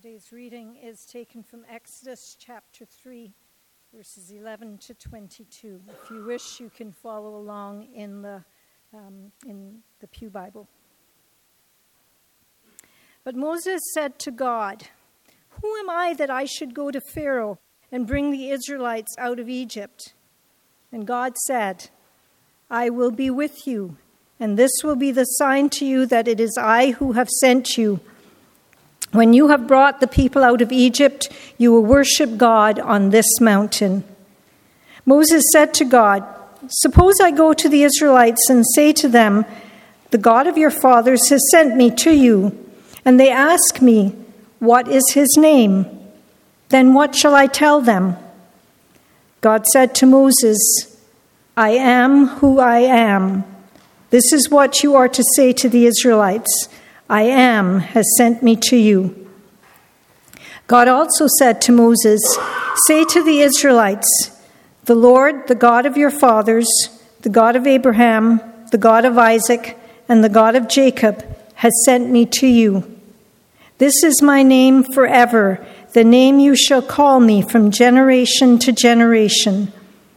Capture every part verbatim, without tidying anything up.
Today's reading is taken from Exodus chapter three, verses eleven to twenty-two. If you wish, you can follow along in the um, in the Pew Bible. But Moses said to God, "Who am I that I should go to Pharaoh and bring the Israelites out of Egypt?" And God said, "I will be with you, and this will be the sign to you that it is I who have sent you. When you have brought the people out of Egypt, you will worship God on this mountain." Moses said to God, "Suppose I go to the Israelites and say to them, 'The God of your fathers has sent me to you,' and they ask me, 'What is his name?' Then what shall I tell them?" God said to Moses, "I am who I am. This is what you are to say to the Israelites. 'I am has sent me to you.'" God also said to Moses, "Say to the Israelites, 'The Lord, the God of your fathers, the God of Abraham, the God of Isaac, and the God of Jacob, has sent me to you. This is my name forever, the name you shall call me from generation to generation.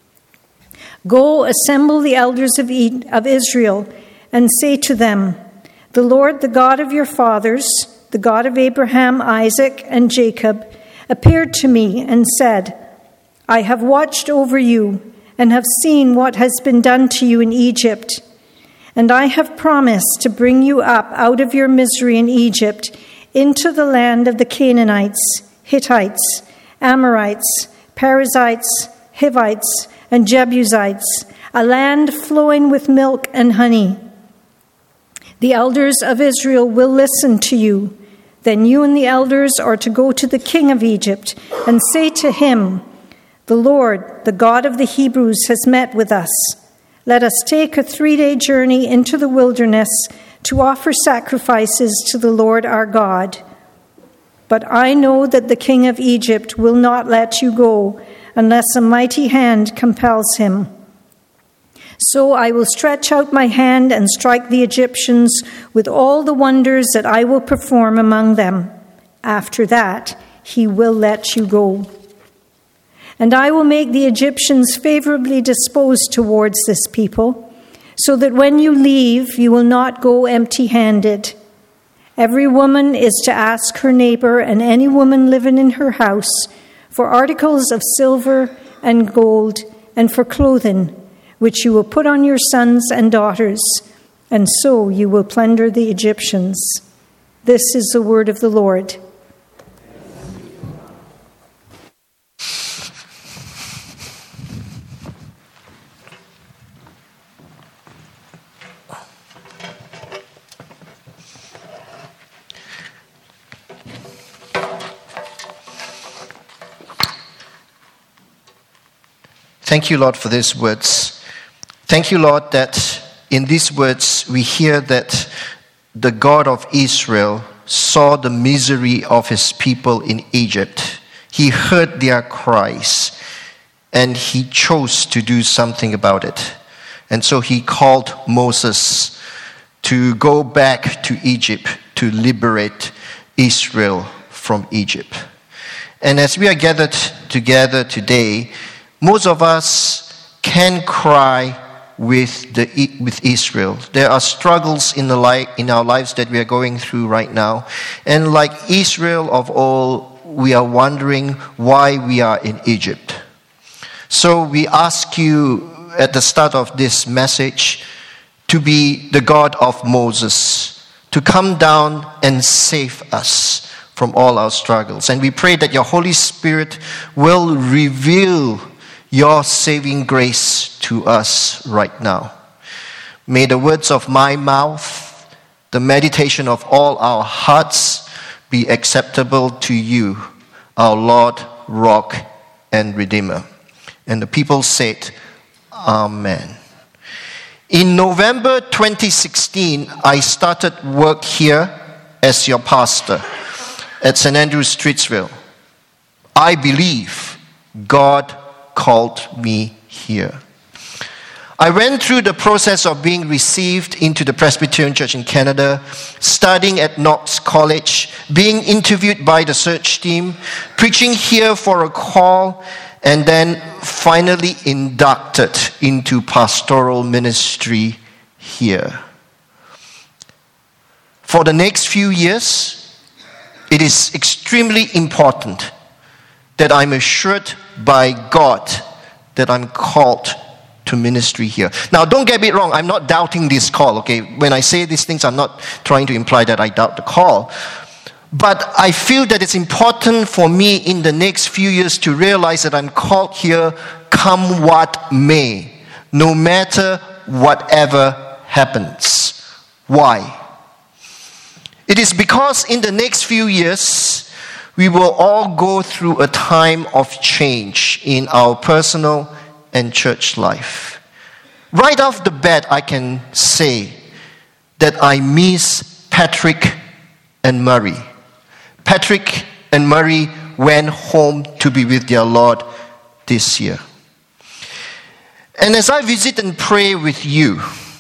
Go, assemble the elders of Israel, and say to them, 'The Lord, the God of your fathers, the God of Abraham, Isaac, and Jacob, appeared to me and said, I have watched over you and have seen what has been done to you in Egypt. And I have promised to bring you up out of your misery in Egypt into the land of the Canaanites, Hittites, Amorites, Perizzites, Hivites, and Jebusites, a land flowing with milk and honey. The elders of Israel will listen to you. Then you and the elders are to go to the king of Egypt and say to him, 'The Lord, the God of the Hebrews, has met with us. Let us take a three-day journey into the wilderness to offer sacrifices to the Lord our God. But I know that the king of Egypt will not let you go unless a mighty hand compels him. So I will stretch out my hand and strike the Egyptians with all the wonders that I will perform among them. After that, he will let you go. And I will make the Egyptians favorably disposed towards this people, so that when you leave, you will not go empty-handed. Every woman is to ask her neighbor and any woman living in her house for articles of silver and gold and for clothing, which you will put on your sons and daughters, and so you will plunder the Egyptians.'" This is the word of the Lord. Thank you, Lord, for these words. Thank you, Lord, that in these words we hear that the God of Israel saw the misery of his people in Egypt. He heard their cries, and he chose to do something about it. And so he called Moses to go back to Egypt to liberate Israel from Egypt. And as we are gathered together today, most of us can cry with the with Israel. There are struggles in the life in our lives that we are going through right now, and like Israel of old, we are wondering why we are in Egypt. So we ask you at the start of this message to be the God of Moses, to come down and save us from all our struggles. And we pray that your Holy Spirit will reveal your saving grace to us right now. May the words of my mouth, the meditation of all our hearts be acceptable to you, our Lord, Rock, and Redeemer. And the people said, Amen. In November twenty sixteen, I started work here as your pastor at Saint Andrew's, Streetsville. I believe God called me here. I went through the process of being received into the Presbyterian Church in Canada, studying at Knox College, being interviewed by the search team, preaching here for a call, and then finally inducted into pastoral ministry here. For the next few years, it is extremely important that I'm assured by God that I'm called to ministry here. Now, don't get me wrong, I'm not doubting this call, okay? When I say these things, I'm not trying to imply that I doubt the call. But I feel that it's important for me in the next few years to realize that I'm called here come what may, no matter whatever happens. Why? It is because in the next few years, we will all go through a time of change in our personal and church life. Right off the bat, I can say that I miss Patrick and Murray. Patrick and Murray went home to be with their Lord this year. And as I visit and pray with you,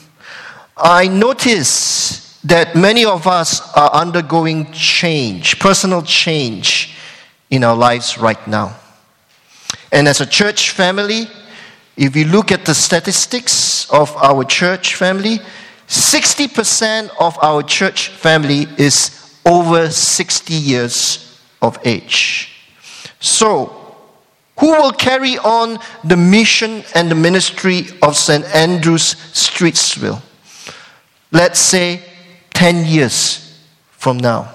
I notice that many of us are undergoing change, personal change in our lives right now. And as a church family, if you look at the statistics of our church family, sixty percent of our church family is over sixty years of age. So, who will carry on the mission and the ministry of Saint Andrew's Streetsville? Let's say ten years from now.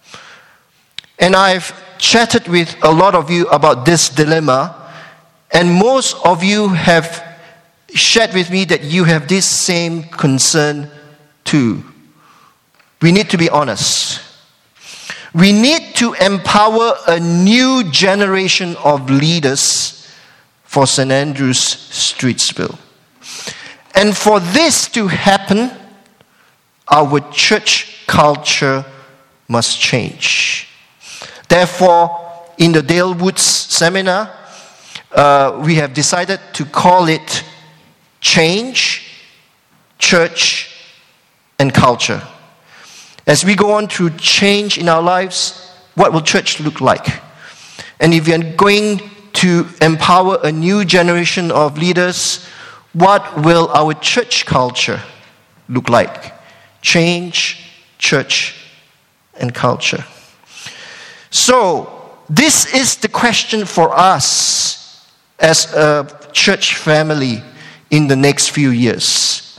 And I've chatted with a lot of you about this dilemma, and most of you have shared with me that you have this same concern too. We need to be honest. We need to empower a new generation of leaders for Saint Andrew's Streetsville. And for this to happen, our church culture must change. Therefore, in the Dale Woods seminar, uh, we have decided to call it Change, Church, and Culture. As we go on through change in our lives, what will church look like? And if we are going to empower a new generation of leaders, what will our church culture look like? Change, church, and culture. So, this is the question for us as a church family in the next few years.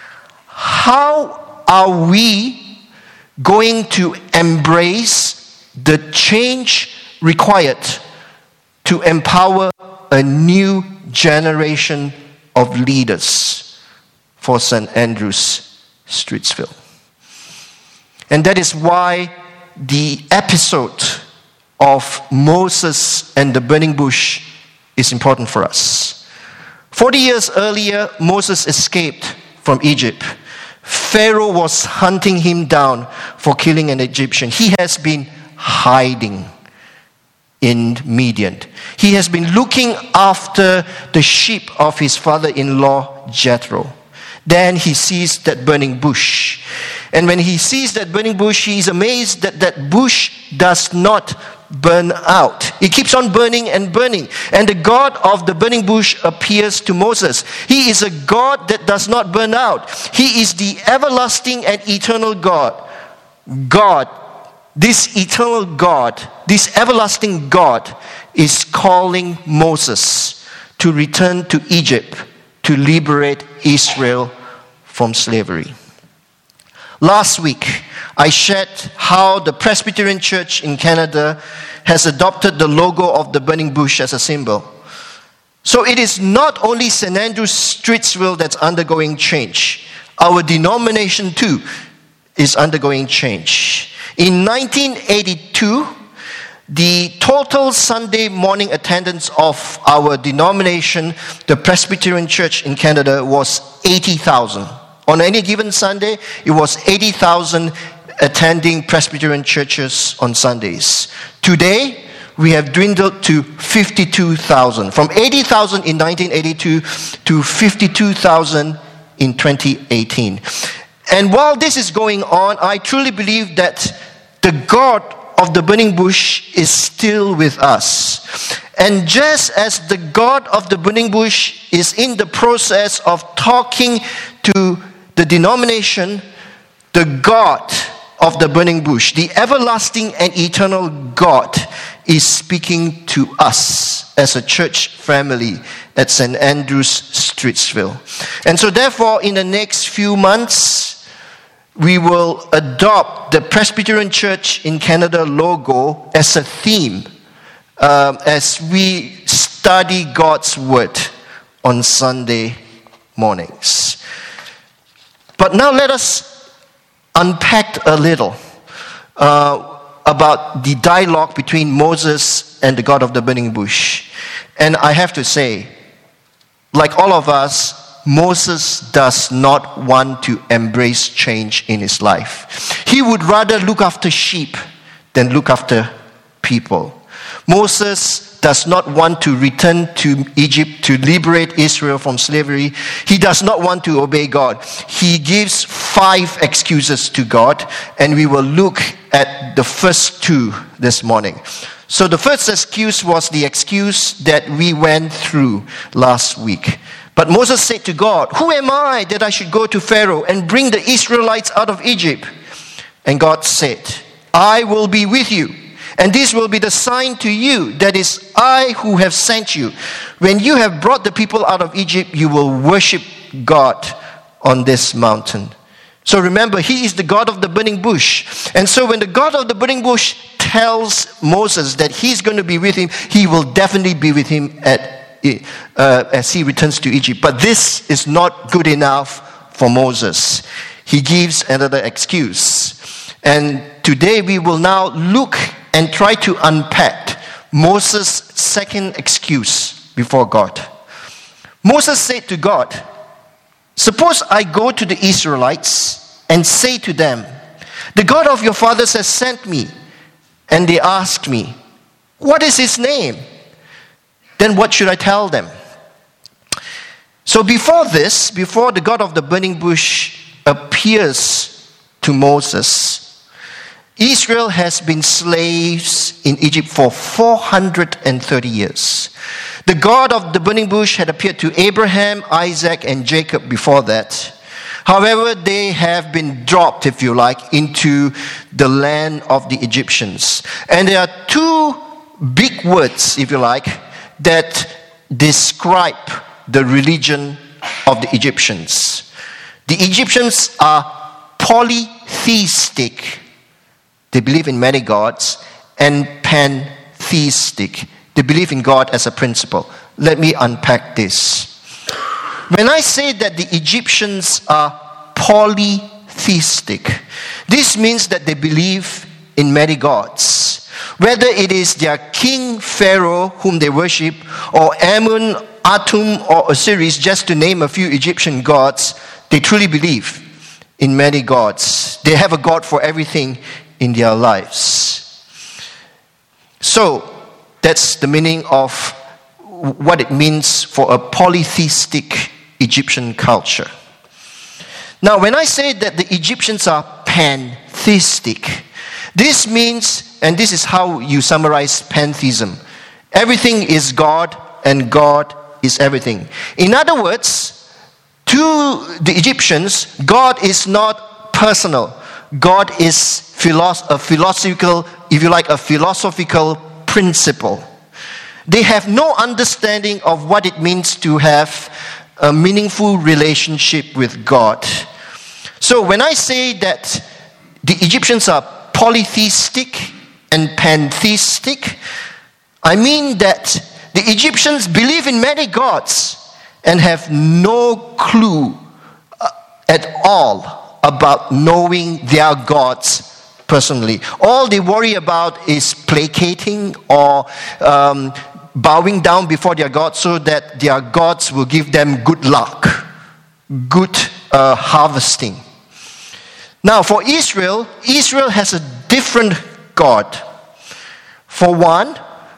How are we going to embrace the change required to empower a new generation of leaders for Saint Andrew's Streetsville? And that is why the episode of Moses and the burning bush is important for us. Forty years earlier, Moses escaped from Egypt. Pharaoh was hunting him down for killing an Egyptian. He has been hiding in Midian. He has been looking after the sheep of his father-in-law, Jethro. Then he sees that burning bush. And when he sees that burning bush, he is amazed that that bush does not burn out. It keeps on burning and burning. And the God of the burning bush appears to Moses. He is a God that does not burn out. He is the everlasting and eternal God. God, this eternal God, this everlasting God is calling Moses to return to Egypt to liberate Israel from slavery. Last week, I shared how the Presbyterian Church in Canada has adopted the logo of the burning bush as a symbol. So it is not only Saint Andrew's Streetsville that's undergoing change. Our denomination too is undergoing change. In nineteen eighty-two, the total Sunday morning attendance of our denomination, the Presbyterian Church in Canada, was eighty thousand. On any given Sunday, it was eighty thousand attending Presbyterian churches on Sundays. Today, we have dwindled to fifty-two thousand. From eighty thousand in nineteen eighty-two to fifty-two thousand in twenty eighteen. And while this is going on, I truly believe that the God of the burning bush is still with us. And just as the God of the burning bush is in the process of talking to the denomination, the God of the burning bush, the everlasting and eternal God, is speaking to us as a church family at Saint Andrew's, Streetsville. And so therefore, in the next few months, we will adopt the Presbyterian Church in Canada logo as a theme um, as we study God's Word on Sunday mornings. But now let us unpack a little uh, about the dialogue between Moses and the God of the burning bush. And I have to say, like all of us, Moses does not want to embrace change in his life. He would rather look after sheep than look after people. Moses does not want to return to Egypt to liberate Israel from slavery. He does not want to obey God. He gives five excuses to God, and we will look at the first two this morning. So the first excuse was the excuse that we went through last week. But Moses said to God, "Who am I that I should go to Pharaoh and bring the Israelites out of Egypt?" And God said, "I will be with you, and this will be the sign to you, that is I who have sent you. When you have brought the people out of Egypt, you will worship God on this mountain." So remember, he is the God of the burning bush. And so when the God of the burning bush tells Moses that he's going to be with him, he will definitely be with him at Uh, as he returns to Egypt. But this is not good enough for Moses. He gives another excuse. And today we will now look and try to unpack Moses' second excuse before God. Moses said to God, "Suppose I go to the Israelites and say to them, 'The God of your fathers has sent me.' And they ask me, 'What is his name?' Then what should I tell them?" So before this, before the God of the burning bush appears to Moses, Israel has been slaves in Egypt for four hundred thirty years. The God of the burning bush had appeared to Abraham, Isaac, and Jacob before that. However, they have been dropped, if you like, into the land of the Egyptians. And there are two big words, if you like, that describe the religion of the Egyptians. The Egyptians are polytheistic. They believe in many gods. And pantheistic. They believe in God as a principle. Let me unpack this. When I say that the Egyptians are polytheistic, this means that they believe in many gods. Whether it is their king Pharaoh whom they worship, or Amun, Atum, or Osiris, just to name a few Egyptian gods, they truly believe in many gods. They have a god for everything in their lives. So, that's the meaning of what it means for a polytheistic Egyptian culture. Now, when I say that the Egyptians are pantheistic, this means, and this is how you summarize pantheism, everything is God and God is everything. In other words, to the Egyptians, God is not personal. God is philosoph- a philosophical, if you like, a philosophical principle. They have no understanding of what it means to have a meaningful relationship with God. So when I say that the Egyptians are polytheistic and pantheistic, I mean that the Egyptians believe in many gods and have no clue at all about knowing their gods personally. All they worry about is placating or um, bowing down before their gods so that their gods will give them good luck, good uh, harvesting. Now, for Israel, Israel has a different God. For one,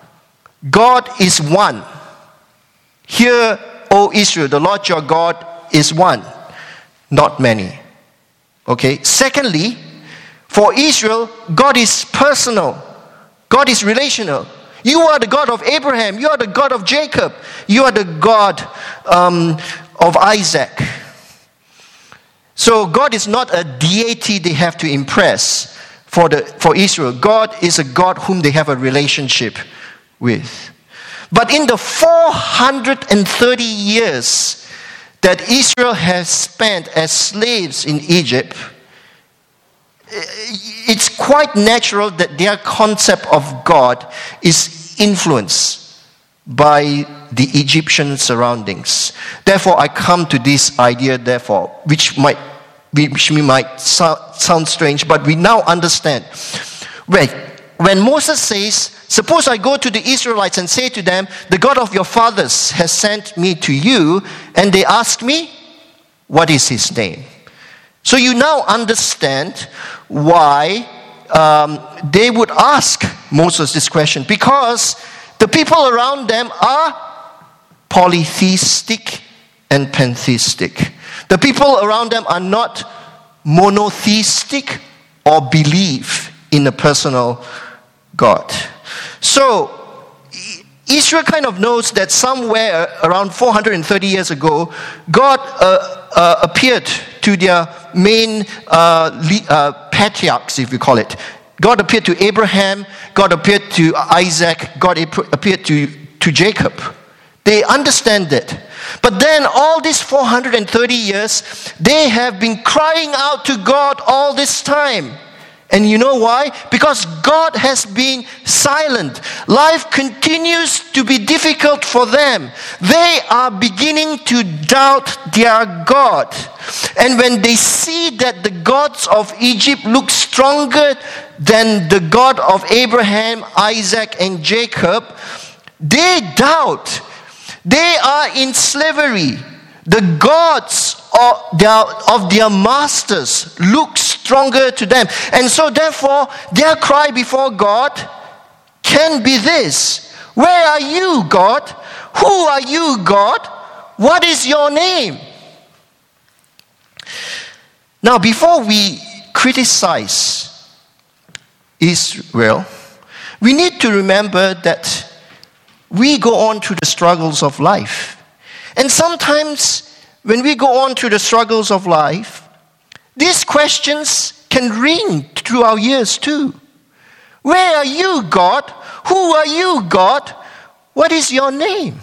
God is one. Hear, O Israel, the Lord your God is one, not many. Okay. Secondly, for Israel, God is personal. God is relational. You are the God of Abraham. You are the God of Jacob. You are the God um, of Isaac. So God is not a deity they have to impress for, the, for Israel. God is a God whom they have a relationship with. But in the four hundred thirty years that Israel has spent as slaves in Egypt, it's quite natural that their concept of God is influenced by the Egyptian surroundings. Therefore, I come to this idea, therefore, which might which might sound strange, but we now understand. When, when Moses says, suppose I go to the Israelites and say to them, the God of your fathers has sent me to you, and they ask me, what is his name? So you now understand why um, they would ask Moses this question, because the people around them are polytheistic and pantheistic. The people around them are not monotheistic or believe in a personal God. So Israel kind of knows that somewhere around four hundred thirty years ago, God uh, uh, appeared to their main uh, uh, patriarchs, if we call it. God appeared to Abraham, God appeared to Isaac, God appeared to, to Jacob. They understand that. But then all these four hundred thirty years, they have been crying out to God all this time. And you know why? Because God has been silent. Life continues to be difficult for them. They are beginning to doubt their God. And when they see that the gods of Egypt look stronger than the God of Abraham, Isaac, and Jacob, they doubt. They are in slavery. The gods of their, of their masters look stronger to them. And so therefore, their cry before God can be this: where are you, God? Who are you, God? What is your name? Now, before we criticize Israel, we need to remember that we go on through the struggles of life. And sometimes when we go on through the struggles of life, these questions can ring through our ears too. Where are you, God? Who are you, God? What is your name?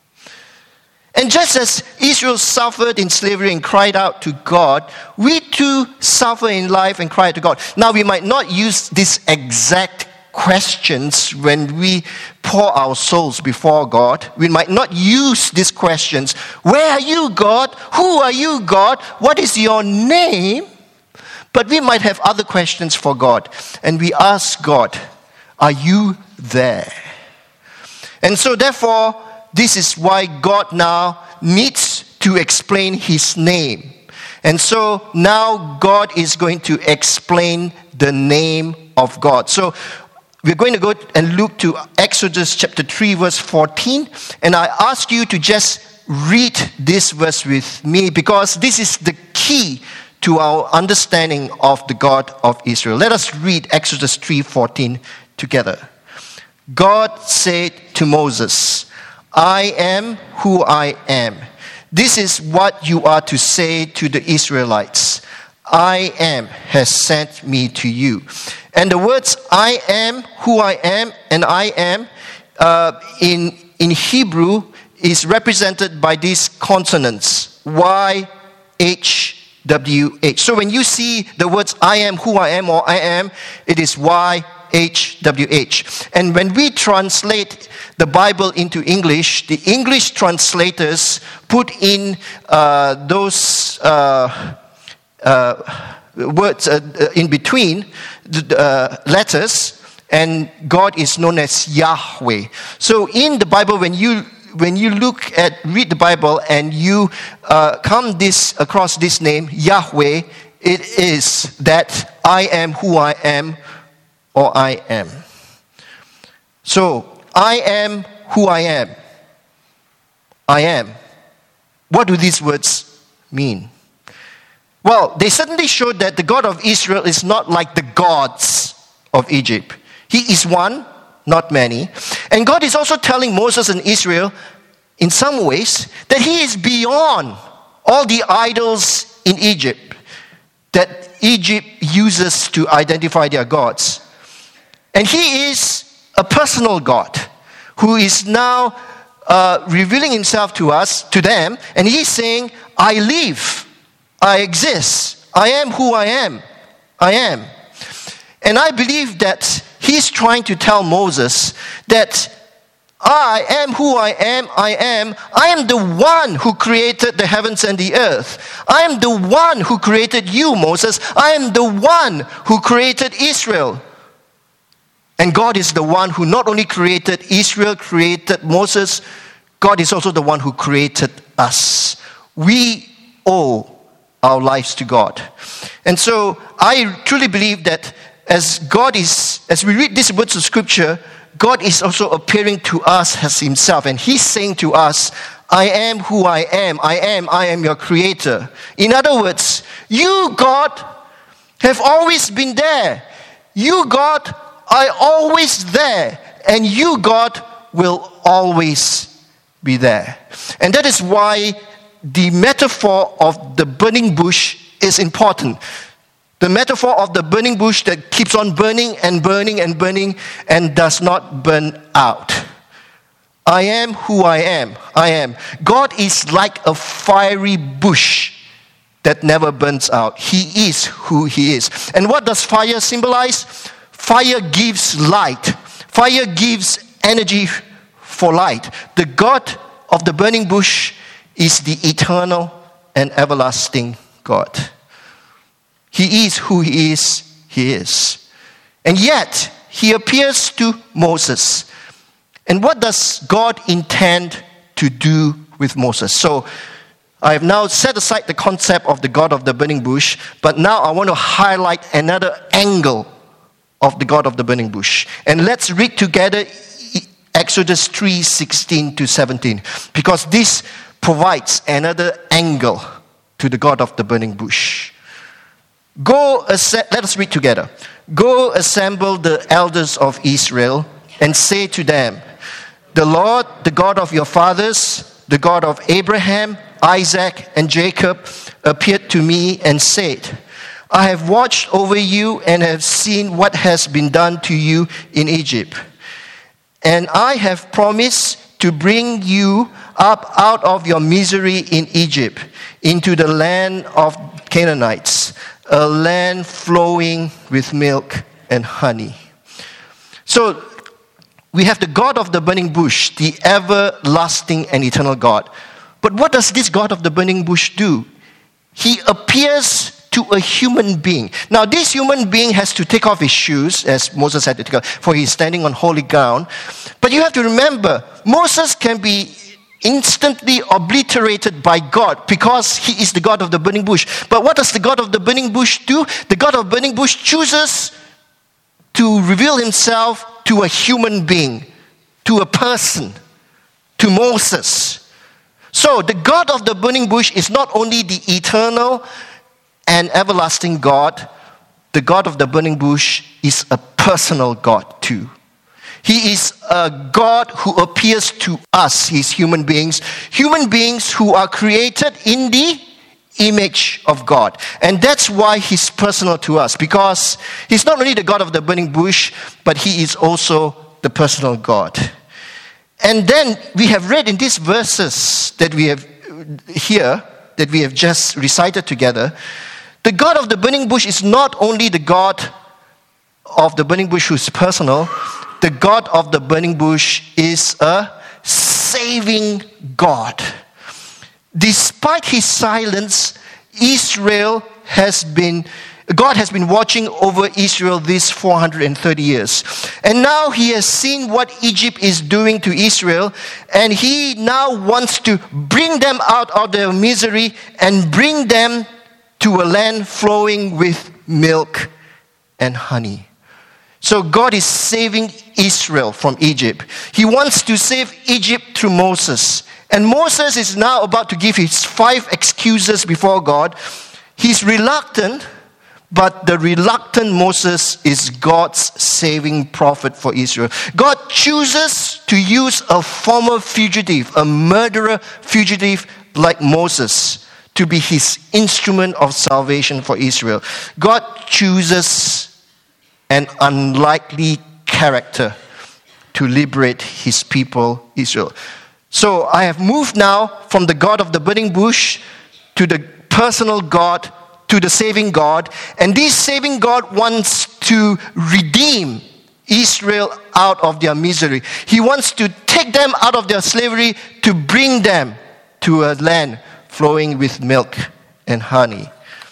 And just as Israel suffered in slavery and cried out to God, we too suffer in life and cry to God. Now, we might not use these exact questions when we pour our souls before God. We might not use these questions. Where are you, God? Who are you, God? What is your name? But we might have other questions for God. And we ask God, are you there? And so therefore, this is why God now needs to explain his name. And so now God is going to explain the name of God. So we're going to go and look to Exodus chapter three, verse fourteen. And I ask you to just read this verse with me, because this is the key to our understanding of the God of Israel. Let us read Exodus three fourteen together. God said to Moses, I am who I am. This is what you are to say to the Israelites. I am has sent me to you. And the words I am who I am and I am uh, in, in Hebrew is represented by these consonants, Y, H, W, H. So when you see the words I am who I am or I am, it is Y, H, W, H. And when we translate the Bible into English, the English translators put in uh, those uh, uh, words uh, in between the uh, letters, and God is known as Yahweh. So in the Bible, when you when you look at read the Bible and you uh, come this across this name Yahweh, it is that I am who I am, or I am. So I am who I am. I am. What do these words mean? Well, they certainly show that the God of Israel is not like the gods of Egypt. He is one, not many. And God is also telling Moses and Israel, in some ways, that He is beyond all the idols in Egypt that Egypt uses to identify their gods. And He is a personal God who is now uh, revealing Himself to us, to them, and He's saying, I live, I exist, I am who I am, I am. And I believe that He's trying to tell Moses that I am who I am, I am. I am the one who created the heavens and the earth. I am the one who created you, Moses. I am the one who created Israel. And God is the one who not only created Israel, created Moses, God is also the one who created us. We owe our lives to God. And so I truly believe that as God is, as we read these words of Scripture, God is also appearing to us as Himself, and He's saying to us, I am who I am, I am, I am your creator. In other words, you, God, have always been there. You, God, are always there, and you, God, will always be there. And that is why the metaphor of the burning bush is important. The metaphor of the burning bush that keeps on burning and burning and burning and does not burn out. I am who I am. I am. God is like a fiery bush that never burns out. He is who He is. And what does fire symbolize? Fire gives light. Fire gives energy for light. The God of the burning bush is the eternal and everlasting God. He is who He is, He is. And yet, He appears to Moses. And what does God intend to do with Moses? So, I have now set aside the concept of the God of the burning bush, but now I want to highlight another angle of the God of the burning bush. And let's read together Exodus three, sixteen to seventeen, because this provides another angle to the God of the burning bush. Go, let us read together. Go assemble the elders of Israel and say to them, the Lord, the God of your fathers, the God of Abraham, Isaac, and Jacob, appeared to me and said, I have watched over you and have seen what has been done to you in Egypt. And I have promised to bring you up out of your misery in Egypt into the land of Canaanites, a land flowing with milk and honey. So, we have the God of the burning bush, the everlasting and eternal God. But what does this God of the burning bush do? He appears to a human being. Now, this human being has to take off his shoes, as Moses had to take off, for he's standing on holy ground. But you have to remember, Moses can be instantly obliterated by God because He is the God of the burning bush. But what does the God of the burning bush do? The God of the burning bush chooses to reveal Himself to a human being, to a person, to Moses. So the God of the burning bush is not only the eternal and everlasting God, the God of the burning bush is a personal God too. He is a God who appears to us, His human beings, human beings who are created in the image of God. And that's why He's personal to us, because He's not only the God of the burning bush, but He is also the personal God. And then we have read in these verses that we have here, that we have just recited together, the God of the burning bush is not only the God of the burning bush who's personal, the God of the burning bush is a saving God. Despite His silence, Israel has been, God has been watching over Israel these four hundred thirty years. And now He has seen what Egypt is doing to Israel, and He now wants to bring them out of their misery and bring them to a land flowing with milk and honey. So God is saving Israel from Egypt. He wants to save Egypt through Moses. And Moses is now about to give his five excuses before God. He's reluctant, but the reluctant Moses is God's saving prophet for Israel. God chooses to use a former fugitive, a murderer fugitive like Moses, to be his instrument of salvation for Israel. God chooses an unlikely character to liberate his people, Israel. So I have moved now from the God of the burning bush to the personal God, to the saving God. And this saving God wants to redeem Israel out of their misery. He wants to take them out of their slavery to bring them to a land flowing with milk and honey.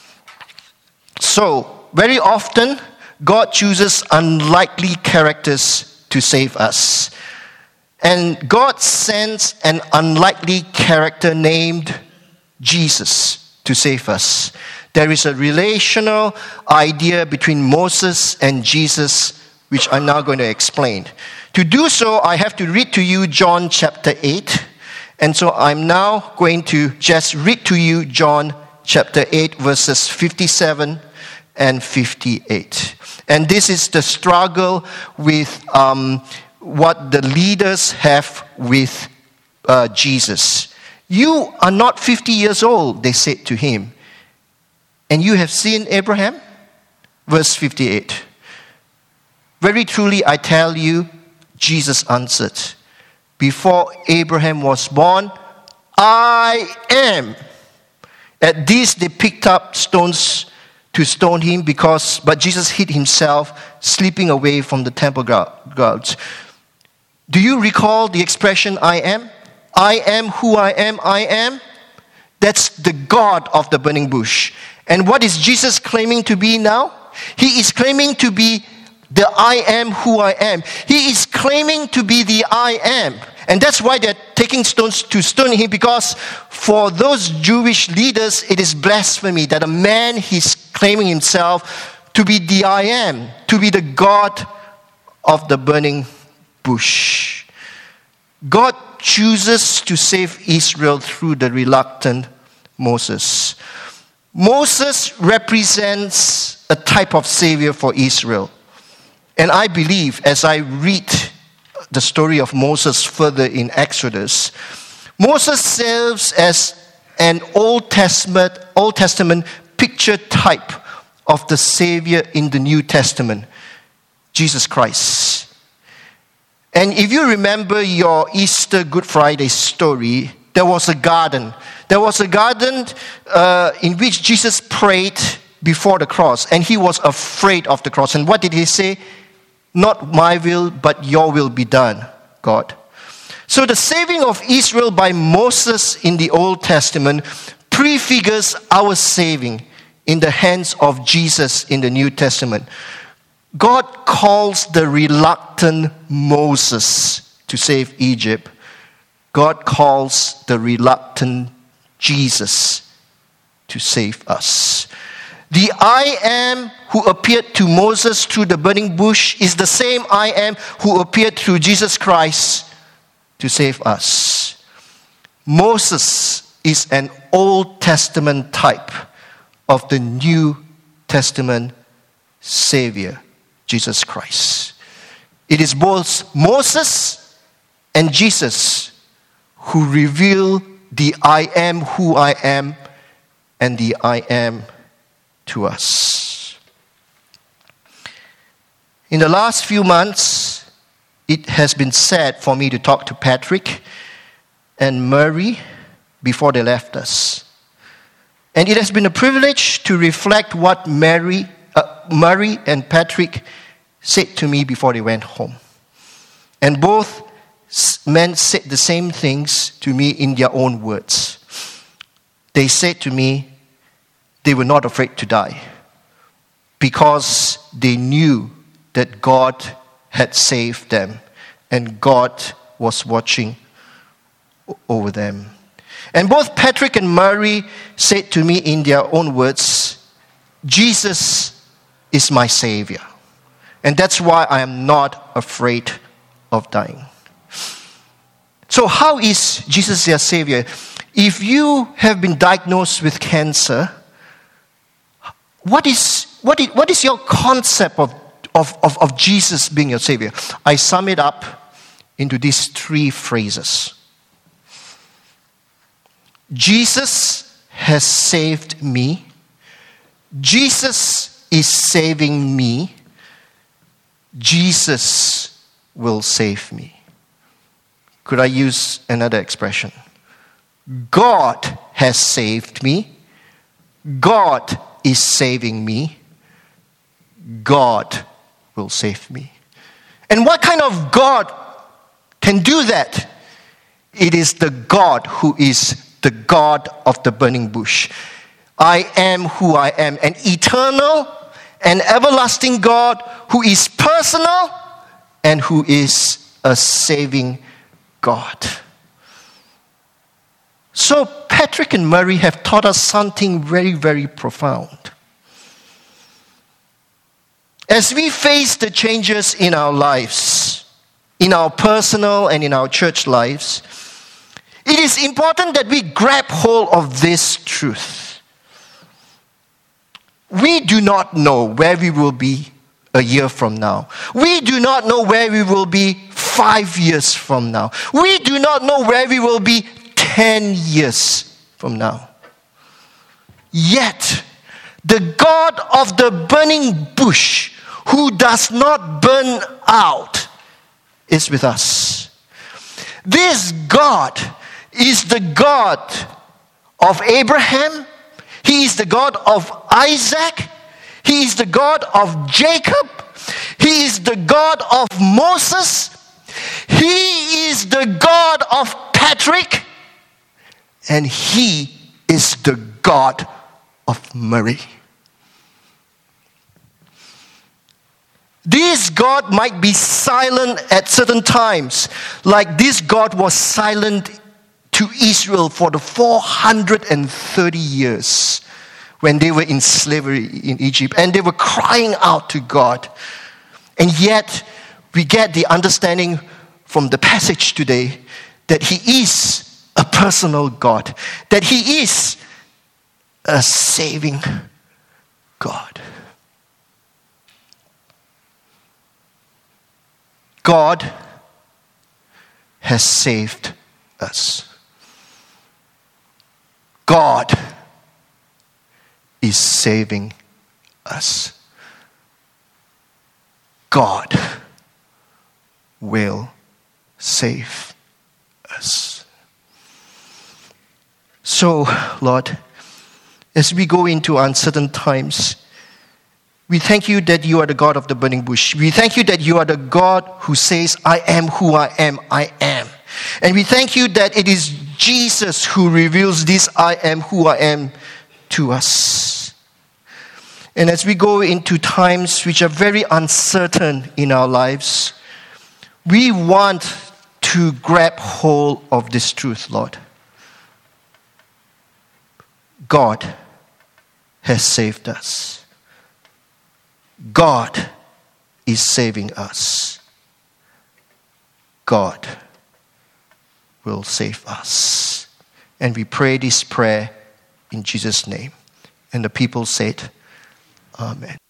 So, very often, God chooses unlikely characters to save us. And God sends an unlikely character named Jesus to save us. There is a relational idea between Moses and Jesus, which I'm now going to explain. To do so, I have to read to you John chapter eight. And so I'm now going to just read to you John chapter eight, verses fifty-seven and fifty-eight. And this is the struggle with um, what the leaders have with uh, Jesus. You are not fifty years old, they said to him. And you have seen Abraham? Verse fifty-eight. Very truly I tell you, Jesus answered, before Abraham was born, I am. At this they picked up stones to stone him, because but Jesus hid himself, sleeping away from the temple guards. Do you recall the expression I am? I am who I am, I am. That's the God of the burning bush. And what is Jesus claiming to be now? He is claiming to be the I am who I am. He is claiming to be the I am. And that's why they're taking stones to stone him, because for those Jewish leaders, it is blasphemy that a man is claiming himself to be the I am, to be the God of the burning bush. God chooses to save Israel through the reluctant Moses. Moses represents a type of savior for Israel. And I believe, as I read the story of Moses further in Exodus, Moses serves as an Old Testament, Old Testament picture type of the Savior in the New Testament, Jesus Christ. And if you remember your Easter Good Friday story, there was a garden. There was a garden uh, in which Jesus prayed before the cross, and he was afraid of the cross. And what did he say? Not my will, but your will be done, God. So the saving of Israel by Moses in the Old Testament prefigures our saving in the hands of Jesus in the New Testament. God calls the reluctant Moses to save Egypt. God calls the reluctant Jesus to save us. The I am who appeared to Moses through the burning bush is the same I am who appeared through Jesus Christ to save us. Moses is an Old Testament type of the New Testament Savior, Jesus Christ. It is both Moses and Jesus who reveal the I am who I am and the I am to us. In the last few months, it has been sad for me to talk to Patrick and Murray before they left us. And it has been a privilege to reflect what Mary, uh, Murray and Patrick said to me before they went home. And both men said the same things to me in their own words. They said to me, they were not afraid to die because they knew that God had saved them and God was watching over them. And both Patrick and Murray said to me in their own words, Jesus is my Savior. And that's why I am not afraid of dying. So how is Jesus your Savior? If you have been diagnosed with cancer, what is what is, what is your concept of, of, of, of Jesus being your Savior? I sum it up into these three phrases. Jesus has saved me. Jesus is saving me. Jesus will save me. Could I use another expression? God has saved me. God is saving me. God will save me. And what kind of God can do that? It is the God who is the God of the burning bush. I am who I am, an eternal and everlasting God who is personal and who is a saving God. So Patrick and Murray have taught us something very, very profound. As we face the changes in our lives, in our personal and in our church lives, it is important that we grab hold of this truth. We do not know where we will be a year from now. We do not know where we will be five years from now. We do not know where we will be ten years from now. Yet, the God of the burning bush, who does not burn out, is with us. This God is the God of Abraham. He is the God of Isaac. He is the God of Jacob. He is the God of Moses. He is the God of Patrick. And He is the God of Murray. This God might be silent at certain times, like this God was silent to Israel for the four hundred thirty years when they were in slavery in Egypt, and they were crying out to God. And yet, we get the understanding from the passage today that He is a personal God, that He is a saving God. God has saved us. God is saving us. God will save us. So, Lord, as we go into uncertain times, we thank you that you are the God of the burning bush. We thank you that you are the God who says, I am who I am, I am. And we thank you that it is Jesus who reveals this I am who I am to us. And as we go into times which are very uncertain in our lives, we want to grab hold of this truth, Lord. God has saved us. God is saving us. God will save us. And we pray this prayer in Jesus' name. And the people said, Amen.